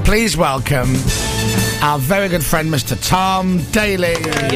please welcome our very good friend, Mr. Tom Daly.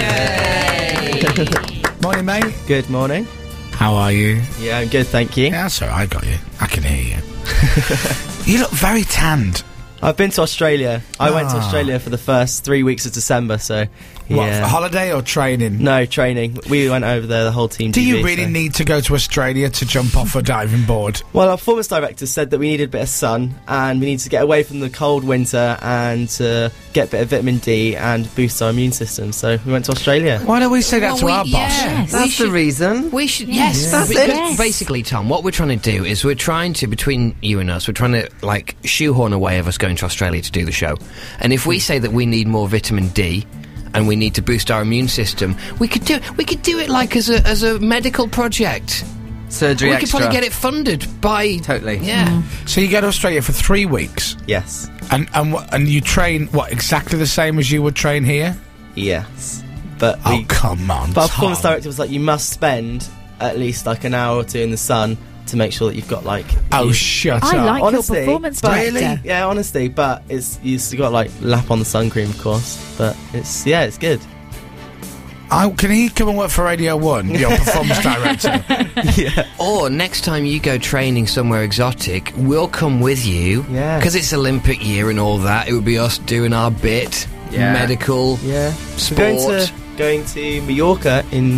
Yay! Morning, mate. Good morning. How are you? Yeah, I'm good, thank you. Yeah, that's all right. I got you. I can hear you. You look very tanned. I've been to Australia. I went to Australia for the first 3 weeks of December, so... What, yeah. for holiday or training? No, training. We went over there, the whole team. Do you GB, really need to go to Australia to jump off a diving board? Well, our performance director said that we needed a bit of sun and we need to get away from the cold winter and get a bit of vitamin D and boost our immune system. So we went to Australia. Why don't we say that to our boss? Yes. That's the reason. We should, yes, That's because it. basically, Tom, what we're trying to do is we're trying to, between you and us, we're trying to, like, shoehorn a way of us going to Australia to do the show. And if we say that we need more vitamin D and we need to boost our immune system, we could do it like as a medical project. Surgery We extra. could probably get it funded by... Totally. Yeah. So you go to Australia for 3 weeks, Yes. and you train, what, exactly the same as you would train here? Yes. But Oh, we, come on, but our performance Tom. director was like, you must spend at least like an hour or two in the sun to make sure that you've got like... Oh, you- shut I up. like Honestly, your performance but- director. Yeah, honestly, but you still got to like lap on the sun cream, of course. But it's good. Can he come and work for Radio 1, your performance director? Yeah. Or next time you go training somewhere exotic, we'll come with you. Yeah. Because it's Olympic year and all that. It would be us doing our bit. Yeah. Medical. Yeah. Sport. Going to Mallorca in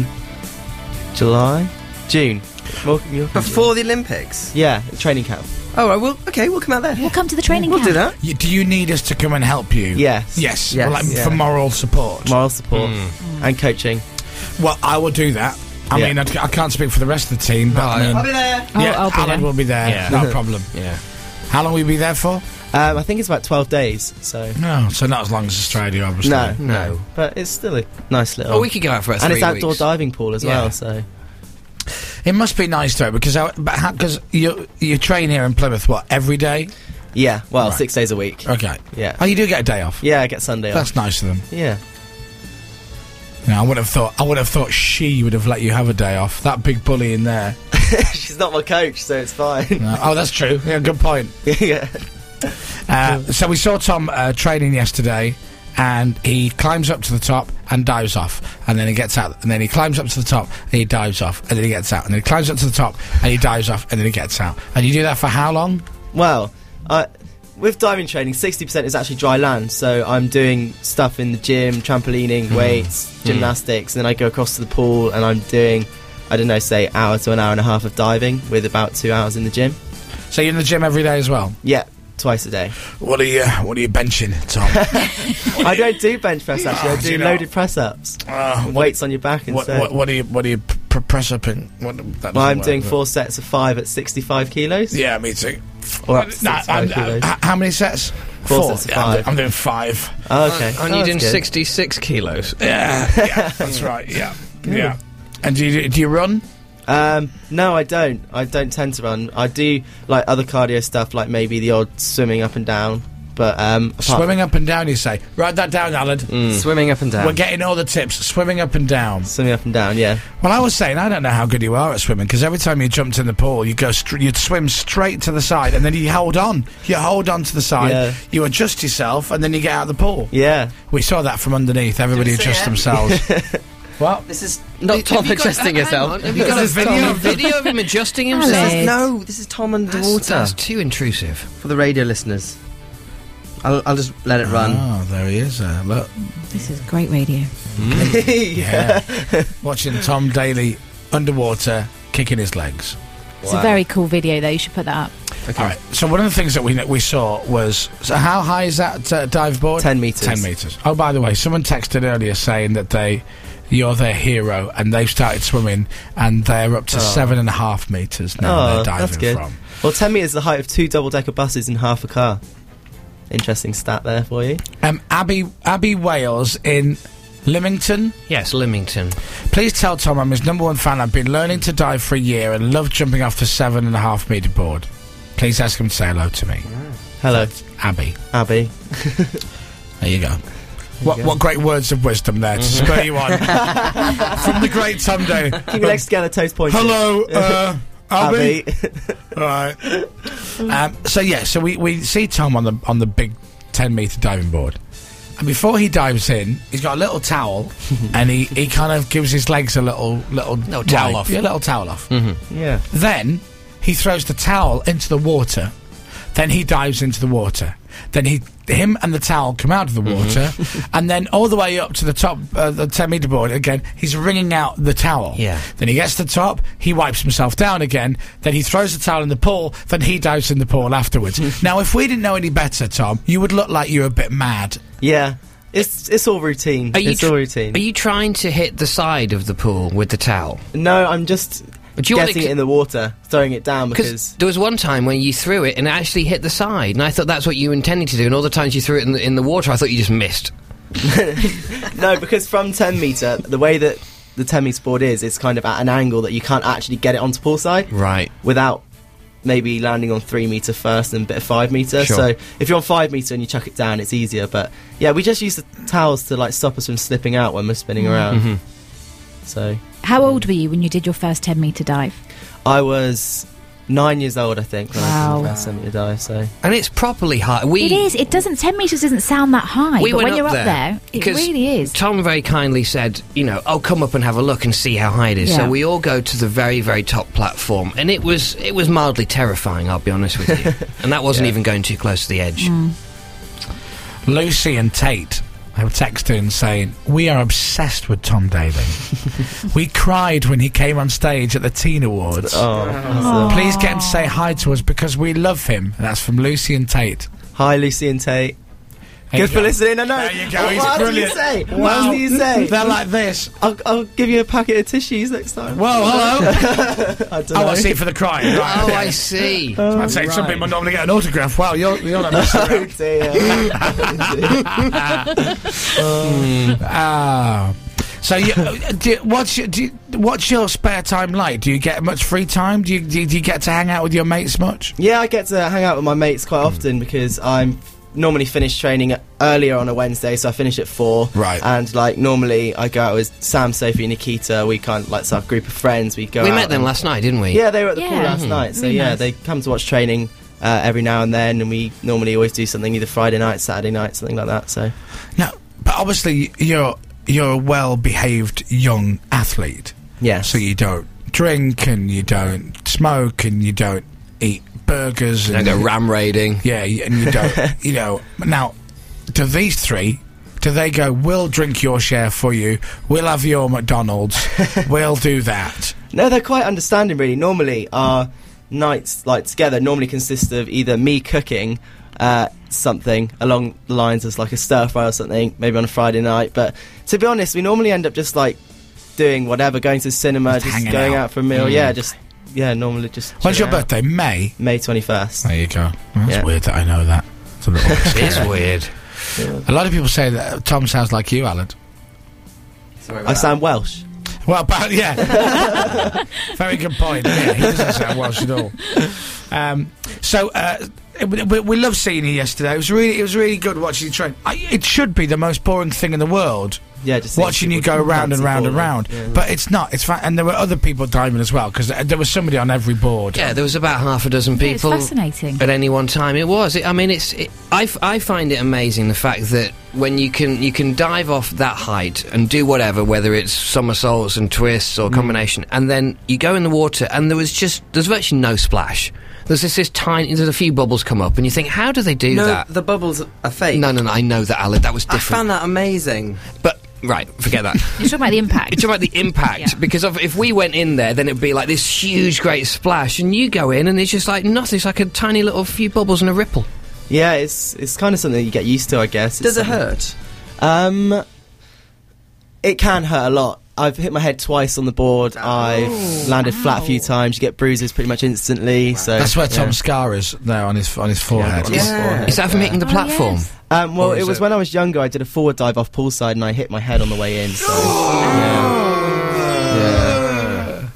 June. Mallorca. Before the Olympics. Yeah, training camp. Oh, right, we'll come out there. We'll come to the training We'll camp. do that. Do you need us to come and help you? Yes. Yes. Yes. Well, like, Yeah. for moral support. Moral support and coaching. Well, I will do that. I Yeah. mean, I can't speak for the rest of the team, but I mean, be there. Oh, yeah, I'll be Alan there. will be there. Yeah. No problem. Yeah. How long will you be there for? I think it's about 12 days. So No, so not as long as Australia, obviously. no, but it's still a nice little. Oh, we could go out for about and 3 it's outdoor weeks. diving pool as Yeah. well. So It must be nice though, because you train here in Plymouth, what, every day? yeah, well, Right. 6 days a week. Okay. Yeah. Oh, you do get a day off. Yeah, I get Sunday off. That's nice of them. Yeah. No, I would have thought she would have let you have a day off. That big bully in there. She's not my coach, so it's fine. No. Oh, that's true. Yeah, good point. Yeah. So we saw Tom training yesterday, and he climbs up to the top and dives off, and then he gets out, and then he climbs up to the top and he dives off, and then he gets out, and then he climbs up to the top and he dives off, and then he gets out. And you do that for how long? Well, with diving training, 60% is actually dry land. So I'm doing stuff in the gym, trampolining, weights, gymnastics, and then I go across to the pool and I'm doing, I don't know, say hour to an hour and a half of diving with about 2 hours in the gym. So you're in the gym every day as well? Yeah, twice a day. What are you benching, Tom? I don't do bench press actually. I do do you not? loaded press ups. Weights on your back instead. what are you press up in? Well, I'm doing 4 sets of 5 at 65 kilos. Yeah, me too. Or up to 65 kilos. How many sets? 4 sets of Yeah, 5. I'm doing 5. Oh, okay. Aren't Oh, you that's doing good. 66 kilos? Yeah, that's right. Yeah, yeah. And do you run? No, I don't. I don't tend to run. I do like other cardio stuff, like maybe the odd swimming up and down. But Swimming up and down, you say. Write that down, Alan. Swimming up and down. We're getting all the tips. Swimming up and down. swimming up and down, yeah. Well, I was saying, I don't know how good you are at swimming, because every time you jumped in the pool, you'd swim straight to the side, and then you hold on. You hold on to the side, Yeah. you adjust yourself, and then you get out of the pool. Yeah. We saw that from underneath. Everybody Did you see adjusts it? themselves. What? This is not Tom Have you got- adjusting hang himself. on, have you got a video of him adjusting himself? Alex. No, this is Tom underwater. That's too intrusive. For the radio listeners. I'll just let it run. Oh, there he is. Look. This is great radio. Yeah. Watching Tom Daly underwater, kicking his legs. It's a very cool video, though. You should put that up. Okay. All right. So one of the things that we saw was, so how high is that dive board? 10 metres. 10 metres. Oh, by the way, someone texted earlier saying that you're their hero, and they've started swimming, and they're up to 7.5 metres now. They're diving that's good. from. Well, 10 metres is the height of 2 double-decker buses in half a car. Interesting stat there for you. Abbey Wales in Lymington. Yes, Lymington. Please tell Tom I'm his #1 fan. I've been learning to dive for a year and love jumping off the 7.5 metre board. Please ask him to say hello to me. Hello, Abby. Abby. There you go. What great words of wisdom there to spur you on. From the great Tom Daly. Keep your legs together, toes pointed. Hello, Abby. Abby. Right. So we see Tom on the big 10-metre diving board. And before he dives in, he's got a little towel, and he kind of gives his legs a little towel wipe. off. Yeah, a little towel off. Yeah. Then he throws the towel into the water. Then he dives into the water. Then him and the towel come out of the water, and then all the way up to the top, the 10-metre board again. He's wringing out the towel. Yeah. Then he gets to the top. He wipes himself down again. Then he throws the towel in the pool. Then he dives in the pool afterwards. Now, if we didn't know any better, Tom, you would look like you were a bit mad. Yeah. It's all routine. It's all routine. Are you trying to hit the side of the pool with the towel? No, I'm just Do you want getting it in the water, throwing it down because... there was one time when you threw it and it actually hit the side, and I thought that's what you intended to do, and all the times you threw it in the water, I thought you just missed. No, because from 10 metre, the way that the 10 metre board is, it's kind of at an angle that you can't actually get it onto poolside. Right. Without maybe landing on 3 metre first and a bit of 5 metre. Sure. So if you're on 5 metre and you chuck it down, it's easier. But yeah, we just use the towels to like stop us from slipping out when we're spinning around. So How old were you when you did your first 10-metre dive? I was 9 years old, I think, when I Wow. did my first 10 metre dive. So And it's properly high. It is. It doesn't. 10 metres doesn't sound that high, We but went when you're up up there, it because really is. Tom very kindly said, oh, come up and have a look and see how high it is. Yeah. So we all go to the very, very top platform, and it was mildly terrifying, I'll be honest with you. And that wasn't even going too close to the edge. Lucy and Tate have texted in saying, we are obsessed with Tom Daly. We cried when he came on stage at the Teen Awards. Please get him to say hi to us because we love him. And that's from Lucy and Tate. hi, Lucy and Tate. There Good you for go. listening. I know. There you go. What He's else brilliant. do you say? Wow. What else do you say? They're like this. I'll give you a packet of tissues next time. Whoa, hello. I don't know. Oh, I see, for the crying. Right, Oh, okay. I see. I'd say some people normally get an autograph. Wow, you're not messing Oh around. dear. So, what's your spare time like? Do you get much free time? Do you get to hang out with your mates much? Yeah, I get to hang out with my mates quite often because I'm normally finish training earlier on a Wednesday, so I finish at 4. Right. And like normally I go out with Sam, Sophie, Nikita. We kind of like our group of friends. We go. We out met them and- last night, didn't we? Yeah, they were at the pool Yeah. last night. So Really yeah, nice. they come to watch training every now and then, and we normally always do something either Friday night, Saturday night, something like that. So No, but obviously you're a well-behaved young athlete. yeah. So you don't drink and you don't smoke and you don't eat burgers And and go ram raiding. yeah, and you don't, Now, do these three? Do they go? We'll drink your share for you. We'll have your McDonald's. We'll do that. No, they're quite understanding, really. Normally, our nights, like, together normally consist of either me cooking something along the lines of, like, a stir-fry or something, maybe on a Friday night. But, to be honest, we normally end up just, like, doing whatever, going to the cinema, Just just hanging going out. out for a meal. Yeah, normally just When's your chilling out. birthday? May. May 21st. There you go. Well, that's Yeah. weird that I know that. It's a little bit It's scary. weird. A lot of people say that Tom sounds like you, Alan. I sound Welsh. Well, but yeah, very good point. Yeah, he doesn't sound Welsh at all. We loved seeing you yesterday. It was really good watching you train. It should be the most boring thing in the world. Yeah, just seeing Watching you people go round and fancy round and balling. round, Yeah. but it's not. It's fine, and there were other people diving as well because there was somebody on every board. Yeah, there was about half a dozen Yeah, it's people fascinating. at any one time. It was. I find it amazing the fact that when you can dive off that height and do whatever, whether it's somersaults and twists or combination, and then you go in the water and there's virtually no splash. There's there's a few bubbles come up, and you think, how do they do No, that? the bubbles are fake. No, I know that, Alan. That was I different. found that amazing. But right, forget that. You're talking about the impact. It's about the impact, Yeah. because if we went in there, then it'd be like this huge, great splash, and you go in, and it's just like nothing. It's like a tiny little few bubbles and a ripple. Yeah, it's kind of something you get used to, I guess. Does It's it something- hurt? It can hurt a lot. I've hit my head twice on the board. I've landed flat a few times. You get bruises pretty much instantly. So That's where yeah. Tom's scar is there on his forehead. Yeah. Is that from hitting the Oh, platform? yes. Well, Or is it was it- when I was younger. I did a forward dive off poolside and I hit my head on the way in. So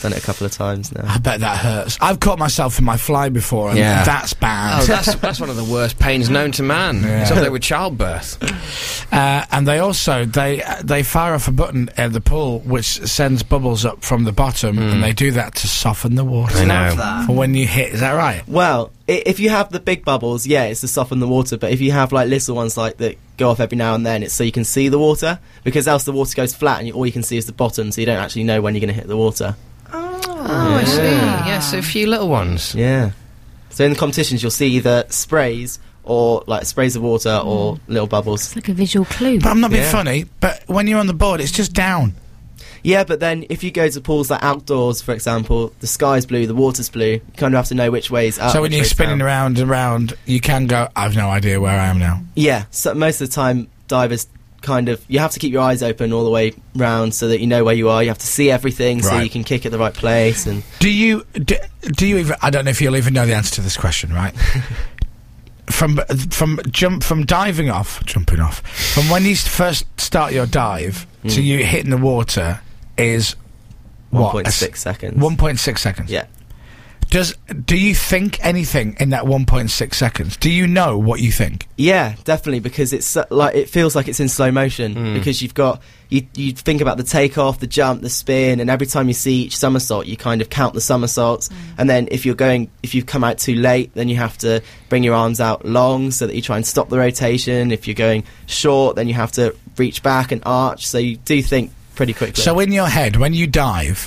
Done it a couple of times now. I bet that hurts. I've caught myself in my fly before, and Yeah. that's bad. Oh, that's one of the worst pains known to man. Yeah. It's up there with childbirth. And they also they fire off a button at the pool which sends bubbles up from the bottom, and they do that to soften the water. I know. Love that. For when you hit, is that right? Well, if you have the big bubbles, yeah, it's to soften the water. But if you have like little ones like that go off every now and then, it's so you can see the water, because else the water goes flat and all you can see is the bottom, so you don't actually know when you're going to hit the water. Oh, I see. Yes, a few little ones. Yeah. So in the competitions, you'll see either sprays or like sprays of water or little bubbles. It's like a visual clue. But I'm not being Yeah. funny, but when you're on the board, it's just down. Yeah, but then if you go to pools like outdoors, for example, the sky's blue, the water's blue. You kind of have to know which way's up. So when which you're way's spinning down. around and around, you can go, I've no idea where I am now. Yeah, so most of the time divers kind of, you have to keep your eyes open all the way round so that you know where you are. You have to see everything so Right. you can kick at the right place. And Do you even, I don't know if you'll even know the answer to this question, right? From jumping off, from when you first start your dive to you hitting the water is what? 1.6 seconds. 1.6 seconds. Yeah. Do you think anything in that 1.6 seconds? Do you know what you think? Yeah, definitely, because it's like it feels like it's in slow motion because you've got you think about the takeoff, the jump, the spin, and every time you see each somersault, you kind of count the somersaults. And then if you come out too late, then you have to bring your arms out long so that you try and stop the rotation. If you're going short, then you have to reach back and arch. So you do think pretty quickly. So in your head, when you dive,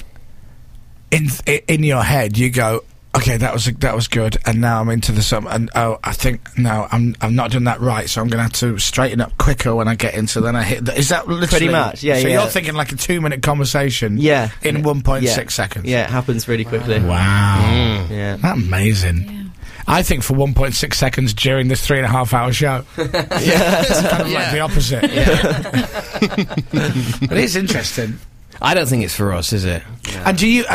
in your head, you go, okay, that was good, and now I'm into the sum, and I think no, I'm not doing that right, so I'm going to have to straighten up quicker when I get into. Then I hit. Is that literally Pretty much, yeah, So yeah. you're thinking like a 2-minute conversation, Yeah. in 1.6 seconds. Yeah, it happens really quickly. Wow, Yeah. that's amazing. Yeah. I think for 1.6 seconds during this 3.5-hour show, it's kind of like the opposite. But it's interesting. I don't think it's for us, is it? And do you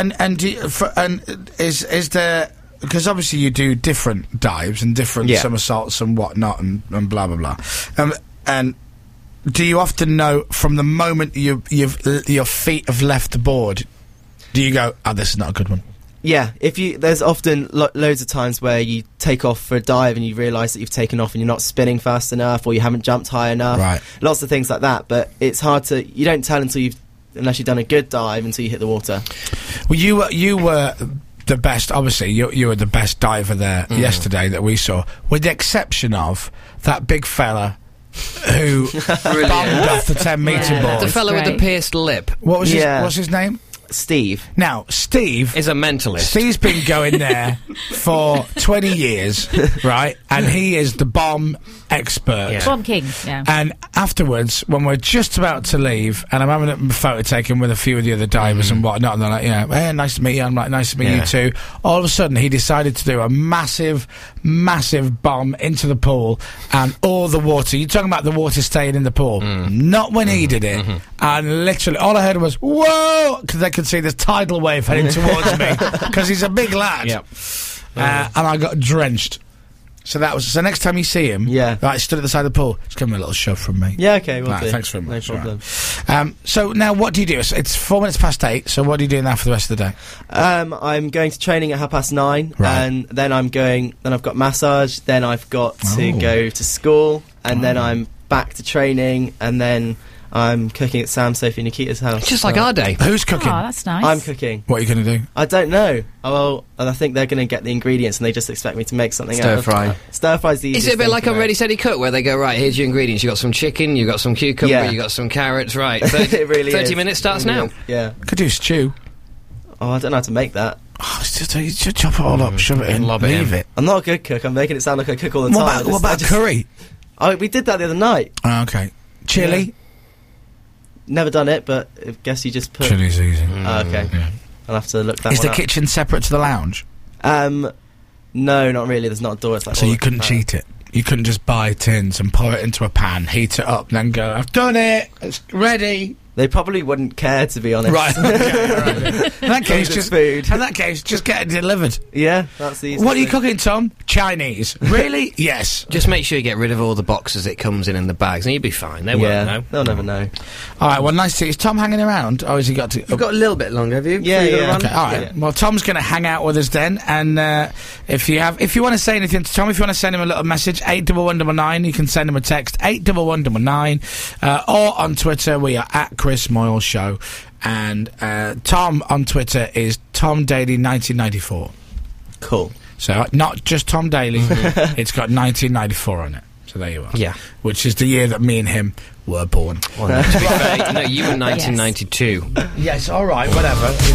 is there, because obviously you do different dives and different Yeah. somersaults and whatnot and blah blah blah, and do you often know from the moment your feet have left the board, do you go, oh, this is not a good one? Yeah, there's often loads of times where you take off for a dive and you realise that you've taken off and you're not spinning fast enough or you haven't jumped high enough. Right. Lots of things like that, but it's hard to, you don't tell unless you've done a good dive until you hit the water. Well, you were the best. Obviously, you were the best diver there yesterday that we saw, with the exception of that big fella who bombed off the 10-metre Yeah. board. The fella with the great. pierced lip What was Yeah. what's his name? Steve. Now, Steve. is a mentalist. Steve's been going there for 20 years, right? And he is the bomb expert. Yeah. Bomb King, yeah. And afterwards, when we're just about to leave, and I'm having a photo taken with a few of the other divers and whatnot, and they're like, hey, nice to meet you. I'm like, nice to meet you too. All of a sudden, he decided to do a massive bomb into the pool, and all the water. You're talking about the water staying in the pool. Not when he did it. And literally, all I heard was, whoa! Because they could see this tidal wave heading towards me, because he's a big lad. Yep. And I got drenched. So next time you see him, Yeah. right, stood at the side of the pool, just give him a little shove from me. Yeah, okay, we'll Right, do. thanks very much. No problem. So now, what do you do? It's 4 minutes past 8. So what do you do now for the rest of the day? I'm going to training at 9:30, Right. and then I've got massage, then I've got to Oh. go to school, and then I'm back to training, and then I'm cooking at Sam, Sophie, and Nikita's house. Just like our day. Who's cooking? Oh, that's nice. I'm cooking. What are you going to do? I don't know. Oh, and I think they're going to get the ingredients, and they just expect me to make something out Stir of fry. Stir fry's the Is easiest it a bit thing like to on make. Ready Steady Cook, where they go, right, here's your ingredients, you got some chicken, you got some cucumber, Yeah. you got some carrots, right, It really 30 is. minutes starts now. Yeah. Could do stew. Oh, I don't know how to make that. Oh, it's just, you just chop it all up, shove it in, Lob it leave in. it. I'm not a good cook. I'm making it sound like I cook all the time. What about curry? Oh, we did that the other night. Oh, okay. Chili? Never done it, but I guess you just put. Chili's easy. Oh, okay. Yeah. I'll have to look that Is one the up. kitchen separate to the lounge? No, not really. There's not a door. It's like So all you the- couldn't cheat it? You couldn't just buy tins and pour it into a pan, heat it up, and then go, I've done it, it's ready. They probably wouldn't care, to be honest. Right. Okay, right. In that case, Just just food. In that case, just get it delivered. Yeah, that's the easiest What are you thing. cooking, Tom? Chinese. Really? Yes. Just make sure you get rid of all the boxes it comes in and the bags, and you'll be fine. They Yeah, won't know. they'll never know. All right. Well, nice to see. Is Tom hanging around, or has he got to? You've got a little bit longer, have you? Yeah, Before you gotta yeah. run? Okay, all right. Yeah. Well, Tom's going to hang out with us then, and if you want to say anything to Tom, if you want to send him a little message, 81199, you can send him a text 81199, or on Twitter we are at Chris Moyle Show, and Tom on Twitter is Tom Daly 1994. Cool. So not just Tom Daly, it's got 1994 on it. So there you are. Yeah. Which is the year that me and him were born. Well, no, to be fair, no, you were 1992. Yes, all right, whatever, you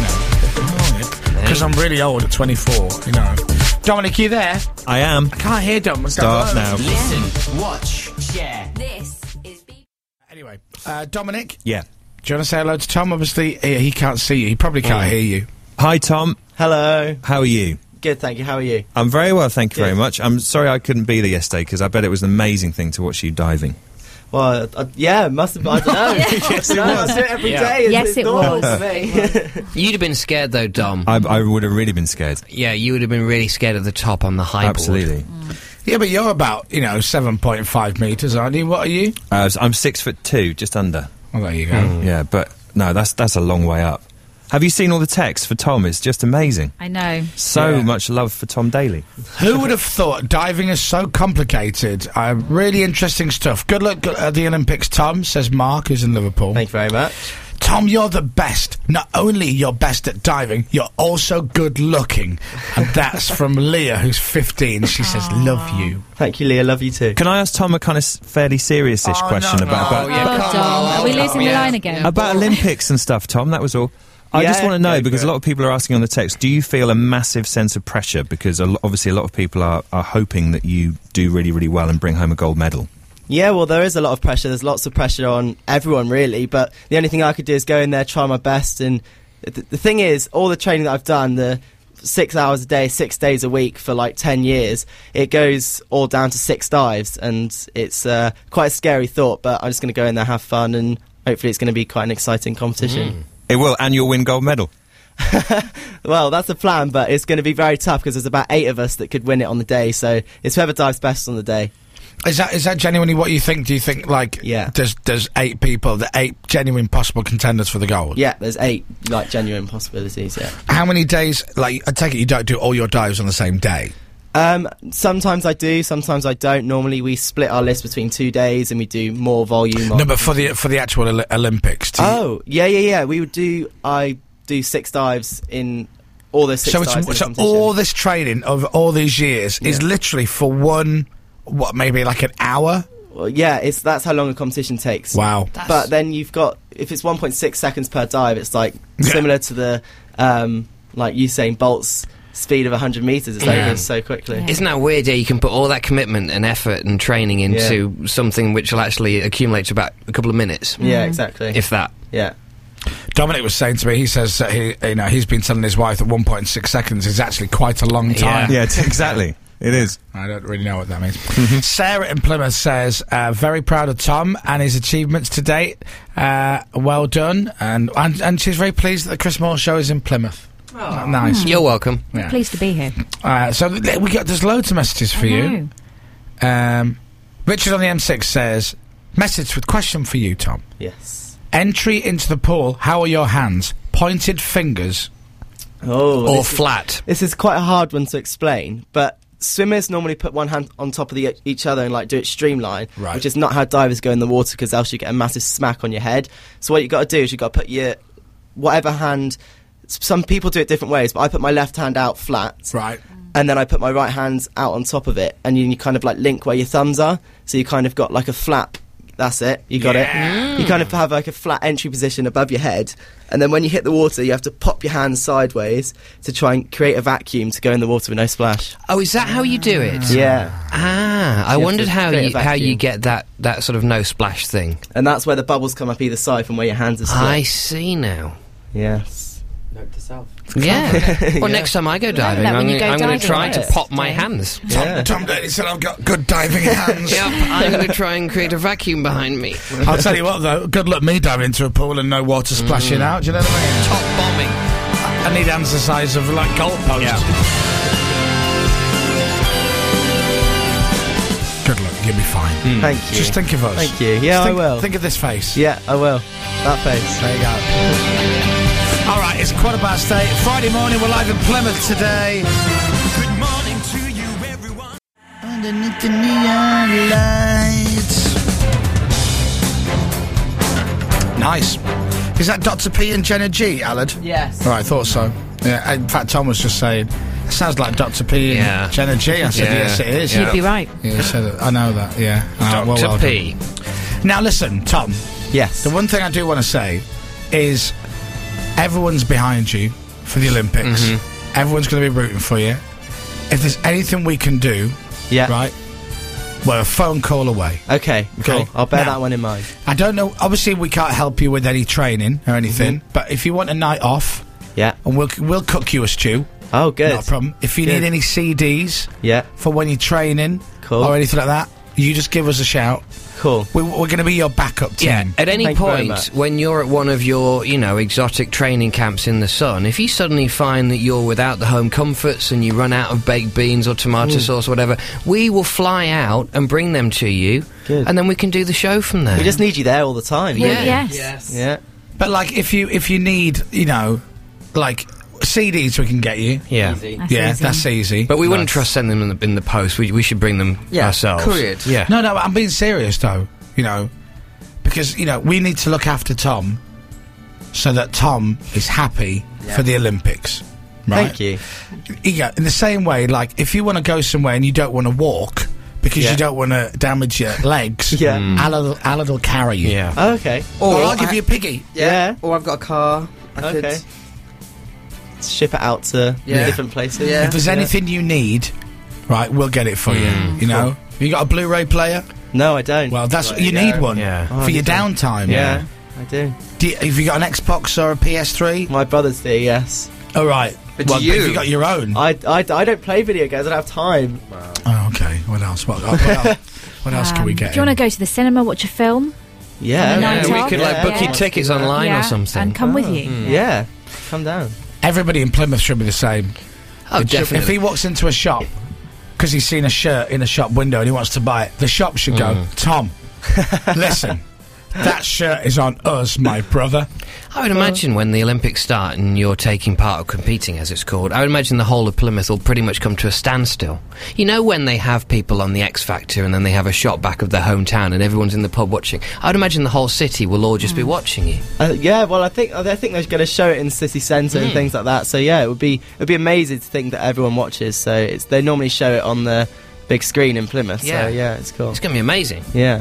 know. Because I'm really old at 24, you know. Dominic, you there? I am. I can't hear Dominic. Start now. Listen, watch, share. This is Anyway, Dominic, Yeah. do you want to say hello to Tom? Obviously, he can't see you. He probably can't hear you. Hi, Tom. Hello. How are you? Good, thank you. How are you? I'm very well, thank you very Good. much. I'm sorry I couldn't be there yesterday because I bet it was an amazing thing to watch you diving. Well, yeah, it must have been. I don't know. Yes, it was. I do it every Yeah. day. Yes, It's it normal was. to me. You'd have been scared though, Dom. I would have really been scared. Yeah, you would have been really scared of the top on the high board. Absolutely. Yeah, but you're about, 7.5 metres, aren't you? What are you? I'm 6'2", just under. Well, there you go. Yeah, but no, that's a long way up. Have you seen all the texts for Tom? It's just amazing. I know. So Yeah. much love for Tom Daly. Who would have thought diving is so complicated? Really interesting stuff. Good luck at the Olympics, Tom, says Mark, who's in Liverpool. Thank you very much. Tom, you're the best. Not only you're best at diving, you're also good looking. And that's from Leah, who's 15. She says, love you. Thank you, Leah. Love you too. Can I ask Tom a kind of fairly serious-ish question about yeah, Oh, come Dom, on. are we losing the line again? about Olympics and stuff, Tom? That was all. I just Yeah, want to know, go because for a it. lot of people are asking on the text, do you feel a massive sense of pressure? Because obviously a lot of people are hoping that you do really, really well and bring home a gold medal. Yeah, well, there is a lot of pressure. There's lots of pressure on everyone, really. But the only thing I could do is go in there, try my best. And the thing is, all the training that I've done, the 6 hours a day, 6 days a week for like 10 years, it goes all down to 6 dives. And it's quite a scary thought, but I'm just going to go in there, have fun, and hopefully it's going to be quite an exciting competition. It will, and you'll win gold medal. Well, that's the plan, but it's going to be very tough because there's about 8 of us that could win it on the day. So it's whoever dives best on the day. Is that genuinely what you think? Do you think, Yeah. there's 8 people, the 8 genuine possible contenders for the gold? Yeah, there's 8 like genuine possibilities. Yeah. How many days, I take it you don't do all your dives on the same day? Sometimes I do, sometimes I don't. Normally we split our list between 2 days and we do more volume. No, but for the actual Olympics. Do you- Oh, yeah. I do 6 dives in all those 6 so dives. in the so competition. all this training of all these years is Yeah. literally for maybe like an hour? Well, yeah, that's how long a competition takes. Wow. But then you've got, if it's 1.6 seconds per dive, it's like Yeah. similar to the like Usain Bolt's speed of 100 meters. It's Yeah. over so quickly. Yeah. Isn't that weird? Yeah, you can put all that commitment and effort and training into something which will actually accumulate to about a couple of minutes, Yeah, exactly. if that. Yeah. Dominic was saying to me, he says that he's been telling his wife that 1.6 seconds is actually quite a long time. Yeah, exactly. It is. I don't really know what that means. Sarah in Plymouth says, very proud of Tom and his achievements to date. Well done. And she's very pleased that the Chris Moore show is in Plymouth. Nice. You're welcome. Yeah. Pleased to be here. So there's loads of messages for you. Richard on the M6 says, message with question for you, Tom. Yes. Entry into the pool, how are your hands? Pointed fingers Oh, or this is- flat? This is quite a hard one to explain, but swimmers normally put one hand on top of each other and like do it streamline, Right. which is not how divers go in the water because else you get a massive smack on your head. So what you got to do is you got to put your whatever hand. Some people do it different ways, but I put my left hand out flat, Right. and then I put my right hand out on top of it, and you kind of like link where your thumbs are. So you kind of got like a flap. That's it. You got it. You kind of have like a flat entry position above your head, and then when you hit the water, you have to pop your hands sideways to try and create a vacuum to go in the water with no splash. Oh, is that how you do it? Yeah, I You have wondered to how create a you vacuum. get that sort of no splash thing. and that's where the bubbles come up either side from where your hands are split. I see now. Yes. Note to self. Yeah. Well, next time I go diving, that I'm when you going go to diving, try to right? pop my hands. Tom Daly said I've got good diving hands. Yep, I'm going to try and create a vacuum behind me. I'll tell you what, though, good luck me diving into a pool and no water splashing out. Do you know what I mean? Top bombing. I need hands the size of, like, goalposts. Yeah. Good luck, you'll be fine. Thank you. Just think of us. Thank you. Yeah, Think- I will. Think of this face. Yeah, I will. That face. There you go. All right, it's 8:15. Friday morning, we're live in Plymouth today. Good morning to you, everyone. Underneath the neon lights. Nice. Is that Dr. P and Jenna G, Alad? Yes. All right, I thought so. Yeah, in fact, Tom was just saying, it sounds like Dr. P and Yeah. Jenna G. I said, Yeah. yes, it is. You'd be right. Yeah, you said it. I know that, yeah. Dr. well P. done. Now, listen, Tom, Yes. the one thing I do want to say is everyone's behind you for the Olympics. Mm-hmm. Everyone's going to be rooting for you. If there's anything we can do, Yeah. right, we're a phone call away. Okay, cool. Okay. I'll bear Now- that one in mind. I don't know, obviously we can't help you with any training or anything, but if you want a night off, Yeah. and we'll cook you a stew, Oh, good. not a problem. If you Good. need any CDs Yeah. for when you're training Cool. or anything like that, you just give us a shout. Cool. We're going to be your backup team. Yeah, at any Thank you very point much. when you're at one of your, exotic training camps in the sun, if you suddenly find that you're without the home comforts and you run out of baked beans or tomato sauce or whatever, we will fly out and bring them to you, Good. and then we can do the show from there. We just need you there all the time. Yeah. Yes. Yeah. But like, if you need, like CDs, we can get you. yeah. That's Yeah, easy. that's easy. But we wouldn't trust sending them in the post. We should bring them ourselves. couriered. Yeah. No, I'm being serious though. Because we need to look after Tom, so that Tom is happy for the Olympics. Right? Thank you. Yeah, in the same way, like if you want to go somewhere and you don't want to walk because Yeah. you don't want to damage your legs, Yeah. Alad will carry you. Yeah. Oh, okay. Or Or I'll give I- you a piggy. Yeah. Or I've got a car. I Okay. could. Ship it out to Yeah. different places. Yeah. If there's anything you need, right, we'll get it for you. You know, you got a Blu-ray player? No, I don't. Well, that's Right, you yeah. need one Yeah. for your downtime. Yeah, I do. Have you got an Xbox or a PS3? My brothers do, yes. All right. But well, you- have you got your own? I don't play video games. I don't have time. Oh, okay. What else? What else can we get? Do you want to go to the cinema, watch a film? Yeah. On a Yeah, night we off? could like book Yeah. your tickets online yeah, or something. and come with you. Yeah. Come down. Everybody in Plymouth should be the same. Oh, If definitely. he walks into a shop because he's seen a shirt in a shop window and he wants to buy it, the shop should go, Tom, listen, that shirt is on us, my brother. I would imagine when the Olympics start and you're taking part or competing, as it's called, I would imagine the whole of Plymouth will pretty much come to a standstill. You know when they have people on the X Factor and then they have a shot back of their hometown and everyone's in the pub watching? I would imagine the whole city will all just be watching you. Yeah, well, I think they're going to show it in city centre and things like that. So yeah, it would be amazing to think that everyone watches. So they normally show it on the big screen in Plymouth. Yeah. So yeah, it's cool. It's going to be amazing. Yeah.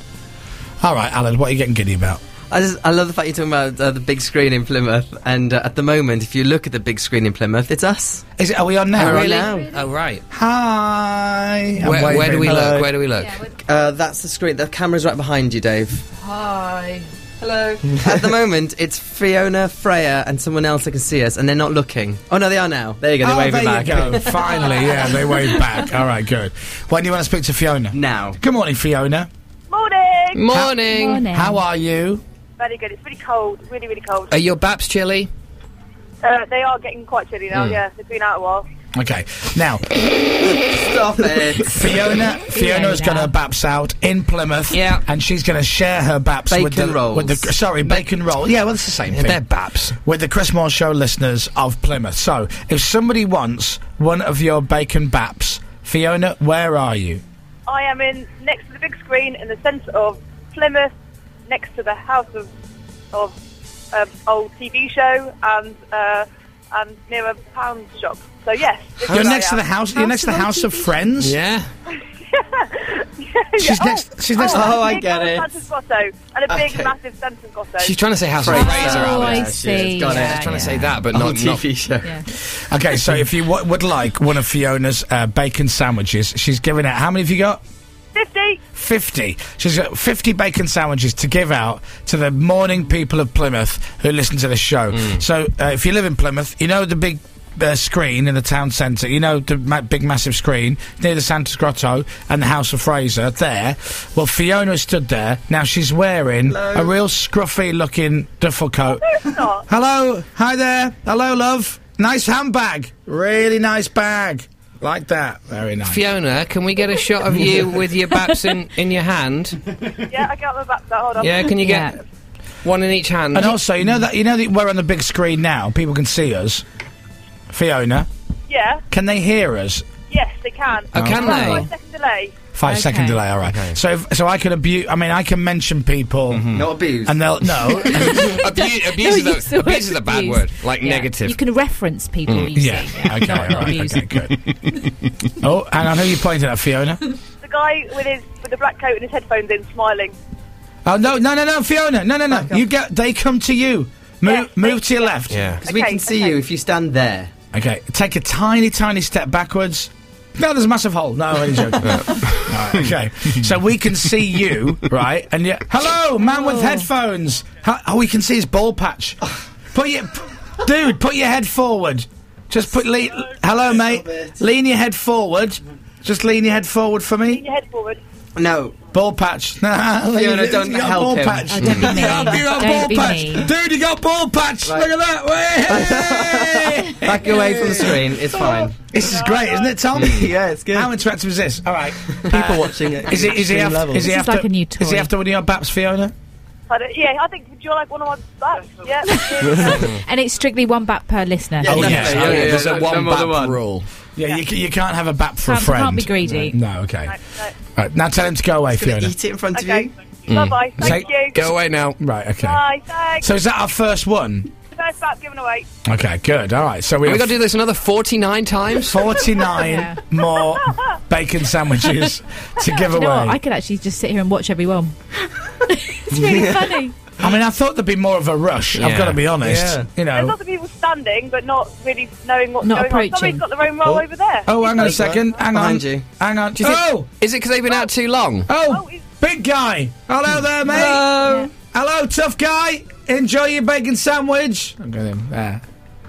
All right, Alan, what are you getting giddy about? I love the fact you're talking about the big screen in Plymouth, and at the moment, if you look at the big screen in Plymouth, it's us. Are we on now? We're on Really? now. Oh, right. Hi. I'm Where do waving. we Hello. look? Where do we look? That's the screen. The camera's right behind you, Dave. Hi. Hello. At the moment, it's Fiona, Freya, and someone else that can see us, and they're not looking. Oh no, they are now. There you go. They're Oh, waving there back. you go. Finally, yeah, they wave back. All right, good. When do you want to speak to Fiona? Now. Good morning, Fiona. Morning! Morning. Morning. How are you? Very good. It's really cold. Really, really cold. Are your baps chilly? They are getting quite chilly now, yeah. They've been out a while. Okay. Now, Stop it. Fiona's got her baps out in Plymouth. Yeah. And she's going to share her baps with Bacon the rolls. bacon roll. Yeah, well, it's the same thing. They're baps. With the Chris Moore Show listeners of Plymouth. So, if somebody wants one of your bacon baps, Fiona, where are you? I am next to the big screen in the centre of Plymouth, next to the house of old TV show and near a pound shop. So yes, this is You're where next I to the am. house. You're next to the House of Friends. Yeah. She's next. She's next. Oh, I big get it. Santa's grotto and a big Okay. massive Santa's grotto. She's trying to say House of Fraser. Fraser. Oh, I Alan. see. got it. Yeah, She's trying to say yeah. that, but On not TV show. Yeah. Okay, so if you would like one of Fiona's bacon sandwiches, she's giving out. How many have you got? 50. She's got 50 bacon sandwiches to give out to the morning people of Plymouth who listen to the show. So, if you live in Plymouth, you know the big screen in the town centre, you know the big massive screen near the Santa's Grotto and the House of Fraser there. Well, Fiona stood there. Now she's wearing a real scruffy looking duffel coat. No, it's not. Hello, hi there. Hello, love. Nice handbag. Really nice bag. Like that. Very nice. Fiona, can we get a shot of you with your baps in your hand? Yeah, I got my back there. Hold on. Yeah, can you get one in each hand? And also, you know that we're on the big screen now. People can see us. Fiona, Yeah. can they hear us? Yes, they can. Oh, can they? 5-second delay. 5-second delay. All right. Okay. So I can abuse. I mean, I can mention people, Not abused. and they'll no. Abuse is a bad abuse. word, like negative. You can reference people you Yeah. see. Okay. Not All right. abuse. Okay. Good. Oh, hang on. Who are you pointing at, Fiona? The guy with the black coat and his headphones in, smiling. Oh no, Fiona. No. They come to you. Move Yes, to your left. Yeah. Because we Okay, can see okay. you if you stand there. Okay. Take a tiny step backwards. No, there's a massive hole. No, I'm only joking. Right, okay. So we can see you, right? And hello, man with headphones. We can see his ball patch. Put your head forward. Just hello, mate. Lean your head forward. Just lean your head forward for Lean me. your head forward. No. Ball patch. Fiona, don't You got help ball him. patch. Oh, don't be mean. You got Don't ball be patch. mean. Dude, you got ball patch. Right. Look at that. Way. Back away from the screen. It's fine. This is great, isn't it, Tom? Yeah, it's good. How interactive is this? All right. People watching it. Is he This is after? like a new Is he toy. after one of your baps, Fiona? I think, do you like one of my backs? Yeah. And it's strictly one back per listener. Yeah, Oh, definitely. yes. Yeah, There's a no one more than bap one. rule. Yeah, you can't have a bap for a friend. Can't be greedy. No, okay. No. Right, now tell him to go away, Gonna Fiona. eat it in front of Okay. you. Bye-bye. Thank Say- you. Go away now. Right, okay. Bye. Thanks. So is that our first one? First back given away. Okay, good. All right. So we Are we have got to do this another 49 times? 49 Yeah. more bacon sandwiches to give You know what? away. I could actually just sit here and watch every one. It's really funny. I mean, I thought there'd be more of a rush. I've Yeah. got to be honest. Yeah. You There's know. lots of people standing, but not really knowing what's Not going approaching. on. Somebody's got their own role over there. Oh, hang on a second. Hang on. Behind you. Hang on. you think- Oh, Is it because they've been out too long? oh, it's- big guy. Hello there, mate. Yeah. Hello, tough guy. Enjoy your bacon sandwich. Look at him there.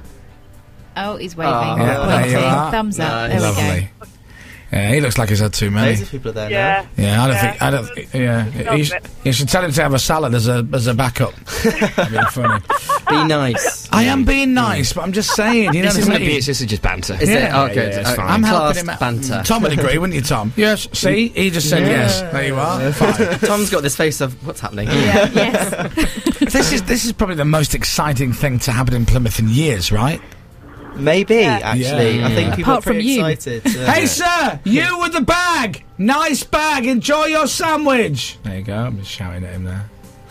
Oh, he's waving. Oh, yeah, there you pointing. are. Thumbs up. Nice. There we Lovely. Yeah, he looks like he's had too many. Loads of people are there Yeah. Yeah, I don't Yeah. think. I don't. Yeah, you, Stop it. you should tell him to have a salad as a backup. That'd be funny. Be nice. I am being nice, but I'm just saying. You know, This isn't there's abuse, this is just banter. Is it? Yeah, Oh, good. yeah, it's fine. I'm I'm helping classed him out. banter. Tom would agree, wouldn't you, Tom? Yes. See, he just said yes. There you are. Fine. Tom's got this face of what's happening. Yeah, yes. This is probably the most exciting thing to happen in Plymouth in years, right? now. Maybe, actually. Yeah. I think people Apart are pretty from you. excited. Hey, sir, you with the bag. Nice bag. Enjoy your sandwich. There you go. I'm just shouting at him there.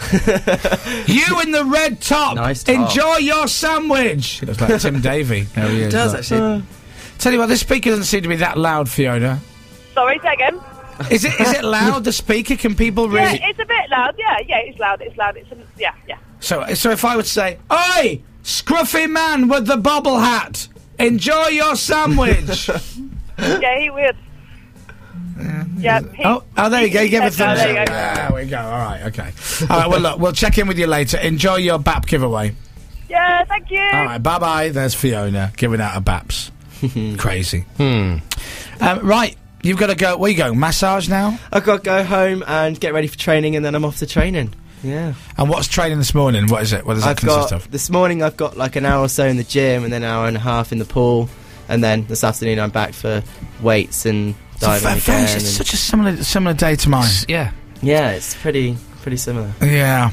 You in the red top. Nice top. Enjoy your sandwich. He looks like Tim Davey. There he is. It does Look. actually. Tell you what, this speaker doesn't seem to be that loud, Fiona. Sorry, say again. Is it loud? The speaker? Can people Yeah, really? it's a bit loud. Yeah, it's loud. It's loud. Yeah. So if I would say, "Oi, scruffy man with the bobble hat, enjoy your sandwich." Yeah, he would. Yeah. Oh, there you go. You give it thumbs up. There you go. There we go. All right, okay. All right, well, look, we'll check in with you later. Enjoy your BAP giveaway. Yeah, thank you. All right, bye-bye. There's Fiona giving out her BAPs. Crazy. Right, you've got to go. Where are you going? Massage now? I've got to go home and get ready for training, and then I'm off to training. Yeah. And what's training this morning? What is it? What does that consist of? This morning I've got like an hour or so in the gym, and then an hour and a half in the pool, and then this afternoon I'm back for weights and diving again. It's and- such a similar day to mine. Yeah. yeah, it's pretty similar. Yeah.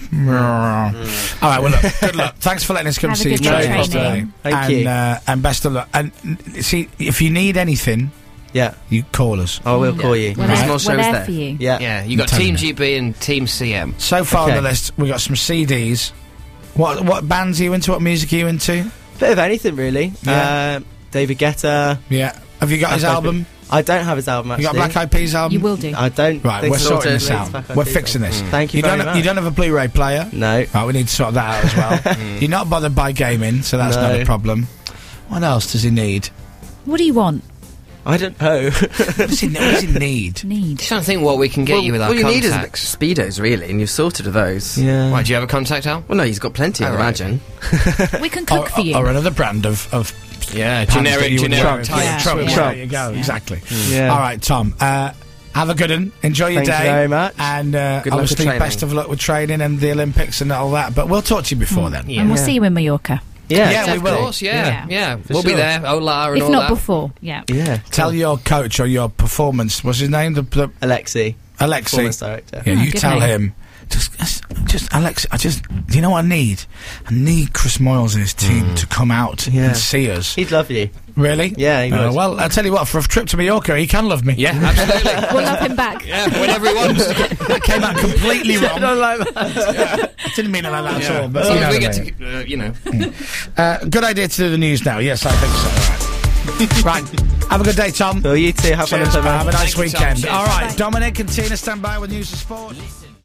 All right. Well, look. Good luck. Thanks for letting us come Have a see you good day train training. today. Thank and, you. And best of luck. And see, if you need anything, Yeah, you call us. I will call you. We're Right. there, Small we're shows there there. for you. Yeah. Yeah, you got I'm Team telling GB and Team CM. So far Okay. on the list, we've got some CDs. What bands are you into? What music are you into? Bit of anything really. Yeah. David Guetta. Yeah. Have you got his That's album? I don't have his album You actually. got Black Eyed Peas album? You will do. I don't. Right, think we're so. sorting this It's out. Black Eyed We're Peas fixing album. this. Thank you, You very don't. much. You don't have a Blu-ray player. No. Right, we need to sort that out as well. You're not bothered by gaming, so that's not No. a problem. What else does he need? What do you want? I don't know. What does he need? Need. Just trying to think what we can get you with our you need is contacts. Speedos, really, and you've sorted of those. Yeah. Why, do you have a contact, Al? Well, no, he's got plenty, I Oh, right. imagine. We can cook for you. Or another brand of Yeah, pants that generic you would wear. type. Yeah. Trump, Yeah. There you go. Exactly. Yeah. All right, Tom. Have a good one. Enjoy your Thank you day. very much. And Good luck with obviously, training. best of luck with training and the Olympics and all that. But we'll talk to you before then. Yeah. And we'll see you in Mallorca. Yeah. Yeah, we Of will. course, yeah. We'll be sure. there, Ola and If all not that. before, yeah. Yeah. Tell your coach or your performance. What's his name? The Alexi, Alexi. performance director. Yeah, Oh, you good tell name. him. Just Alex. Do you know what I need? I need Chris Moyles and his team to come out Yeah. and see us. He'd love you. Really? Yeah, he would. Well, I tell you what. For a trip to Mallorca, he can love me. Yeah, absolutely. We'll love him back. Yeah, whenever he wants. That came out completely wrong. like that. I didn't mean it like that at all. But As long you know as we what I get mean. to, you know. Good idea to do the news now. Yes, I think so. Right. Have a good day, Tom. Well, you too. Have fun in Cheers, Plymouth. have a nice Thank you, Tom. weekend. Cheers. All right, Bye. Dominic and Tina stand by with news and sport.